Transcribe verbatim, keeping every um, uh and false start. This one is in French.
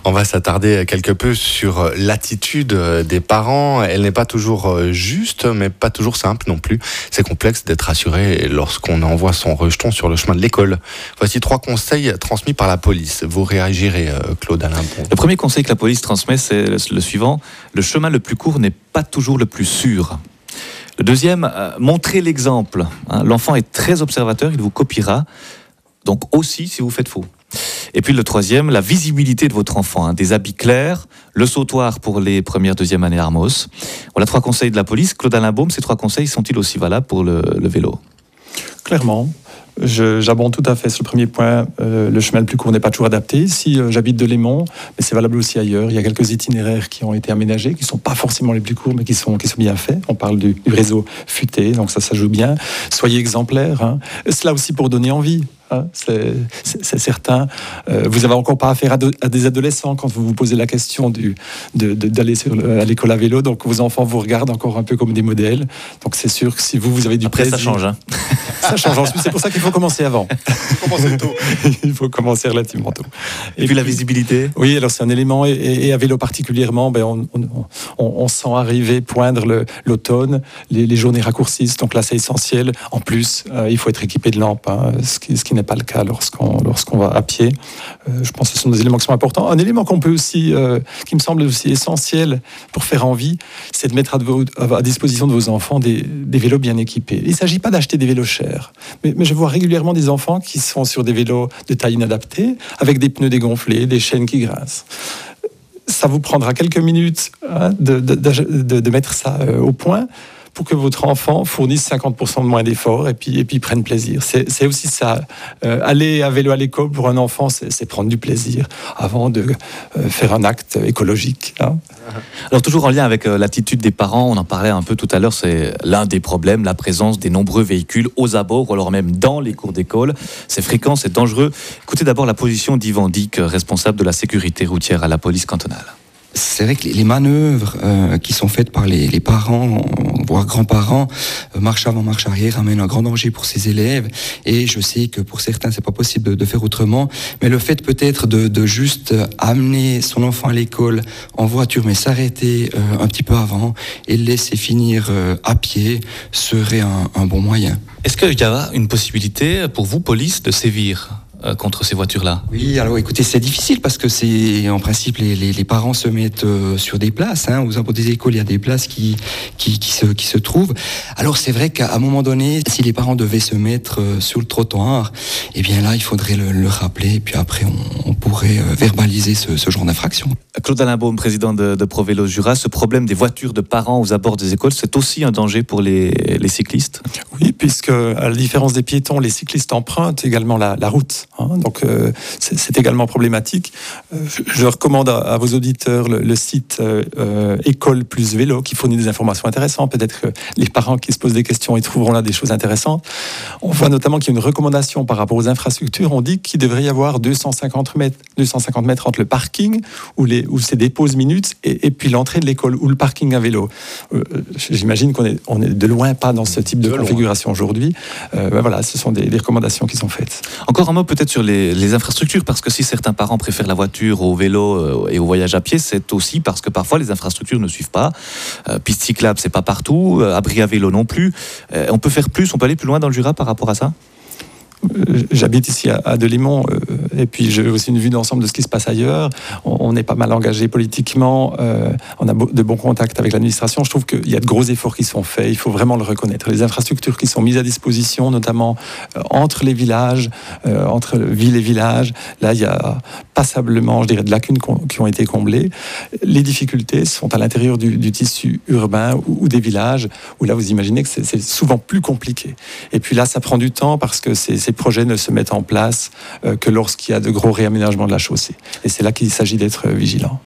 On va s'attarder quelque peu sur l'attitude des parents. Elle n'est pas toujours juste, mais pas toujours simple non plus. C'est complexe d'être rassuré lorsqu'on envoie son rejeton sur le chemin de l'école. Voici trois conseils transmis par la police. Vous réagirez, Claude Alain Bon. Le premier conseil que la police transmet, c'est le suivant. Le chemin le plus court n'est pas toujours le plus sûr. Le deuxième, euh, montrez l'exemple. Hein, l'enfant est très observateur, il vous copiera. Donc aussi si vous faites faux. Et puis le troisième, la visibilité de votre enfant. Hein, des habits clairs, le sautoir pour les premières, deuxième années Armos. Voilà trois conseils de la police. Claude Alain Baume, ces trois conseils sont-ils aussi valables pour le, le vélo ? Clairement. Je, j'abonde tout à fait sur le premier point. Euh, le chemin le plus court n'est pas toujours adapté. Ici, euh, j'habite de Léman, mais c'est valable aussi ailleurs. Il y a quelques itinéraires qui ont été aménagés, qui ne sont pas forcément les plus courts, mais qui sont, qui sont bien faits. On parle du, du réseau futé, donc ça, ça joue bien. Soyez exemplaires. Hein. Cela aussi pour donner envie. Hein. C'est, c'est, c'est certain. Euh, vous n'avez encore pas affaire à, de, à des adolescents quand vous vous posez la question du, de, de, d'aller sur le, à l'école à vélo. Donc vos enfants vous regardent encore un peu comme des modèles. Donc c'est sûr que si vous, vous avez du Après, plaisir... ça change. Hein. Ça change. C'est pour ça qu'il faut commencer avant. Commencez tôt. Il faut commencer relativement tôt. Et, et puis, puis la visibilité. Oui, alors c'est un élément, et, et à vélo particulièrement, ben on, on, on, on sent arriver, poindre le, l'automne, les, les journées raccourcissent, donc là c'est essentiel. En plus, euh, il faut être équipé de lampes, hein, ce qui, ce qui n'est pas le cas lorsqu'on, lorsqu'on va à pied. Euh, je pense que ce sont des éléments qui sont importants. Un élément qu'on peut aussi, euh, qui me semble aussi essentiel pour faire envie, c'est de mettre à, vos, à disposition de vos enfants des, des vélos bien équipés. Il ne s'agit pas d'acheter des vélos chers, mais, mais je vois régulièrement des enfants qui sont sur des vélos de taille inadaptée, avec des pneus dégonflés, des chaînes qui grincent. Ça vous prendra quelques minutes hein, de, de, de, de mettre ça euh, au point pour que votre enfant fournisse cinquante pour cent de moins d'efforts et puis, et puis prenne plaisir. C'est, c'est aussi ça. Euh, aller à vélo à l'école pour un enfant, c'est, c'est prendre du plaisir avant de euh, faire un acte écologique. Hein. Alors toujours en lien avec euh, l'attitude des parents, on en parlait un peu tout à l'heure, c'est l'un des problèmes, la présence des nombreux véhicules aux abords ou alors même dans les cours d'école. C'est fréquent, c'est dangereux. Écoutez d'abord la position d'Yvan Dick, responsable de la sécurité routière à la police cantonale. C'est vrai que les manœuvres euh, qui sont faites par les, les parents, voire grands-parents, euh, marche avant, marche arrière, amènent un grand danger pour ces élèves. Et je sais que pour certains, c'est pas possible de, de faire autrement. Mais le fait peut-être de, de juste amener son enfant à l'école en voiture, mais s'arrêter euh, un petit peu avant et le laisser finir euh, à pied serait un, un bon moyen. Est-ce qu'il y a une possibilité pour vous, police, de sévir contre ces voitures-là? Oui, alors écoutez, c'est difficile parce que c'est en principe les, les, les parents se mettent euh, sur des places. Hein, aux abords des écoles, il y a des places qui qui, qui se qui se trouvent. Alors c'est vrai qu'à un moment donné, si les parents devaient se mettre euh, sur le trottoir, eh bien là, il faudrait le, le rappeler. Et puis après, on, on pourrait euh, verbaliser ce, ce genre d'infraction. Claude Alain Baume, président de, de ProVélo Jura, ce problème des voitures de parents aux abords des écoles, c'est aussi un danger pour les, les cyclistes? Oui, puisque à la différence des piétons, les cyclistes empruntent également la, la route. Hein, donc euh, c'est, c'est également problématique. Euh, je, je recommande à, à vos auditeurs le, le site euh, École plus Vélo qui fournit des informations intéressantes. Peut-être que les parents qui se posent des questions y trouveront là des choses intéressantes. On voit notamment qu'il y a une recommandation par rapport aux infrastructures. On dit qu'il devrait y avoir deux cent cinquante mètres, deux cent cinquante mètres entre le parking où, les, où c'est des pauses minutes et, et puis l'entrée de l'école ou le parking à vélo. Euh, j'imagine qu'on est, on est de loin pas dans ce type de, de configuration loin. Aujourd'hui. Euh, ben voilà, ce sont des, des recommandations qui sont faites. Encore un mot peut-être sur les les infrastructures, parce que si certains parents préfèrent la voiture au vélo et au voyage à pied, c'est aussi parce que parfois les infrastructures ne suivent pas. Euh, piste cyclable, c'est pas partout, euh, abri à vélo non plus. Euh, on peut faire plus, on peut aller plus loin dans le Jura par rapport à ça? J'habite ici à Delémont euh, et puis j'ai aussi une vue d'ensemble de ce qui se passe ailleurs. On, on est pas mal engagé politiquement, euh, on a de bons contacts avec l'administration. Je trouve qu'il y a de gros efforts qui sont faits, il faut vraiment le reconnaître. Les infrastructures qui sont mises à disposition, notamment euh, entre les villages, euh, entre ville et village, là il y a passablement, je dirais, de lacunes qui ont été comblées. Les difficultés sont à l'intérieur du, du tissu urbain ou, ou des villages, où là vous imaginez que c'est, c'est souvent plus compliqué. Et puis là ça prend du temps parce que c'est, c'est ces projets ne se mettent en place euh, que lorsqu'il y a de gros réaménagements de la chaussée. Et c'est là qu'il s'agit d'être vigilant.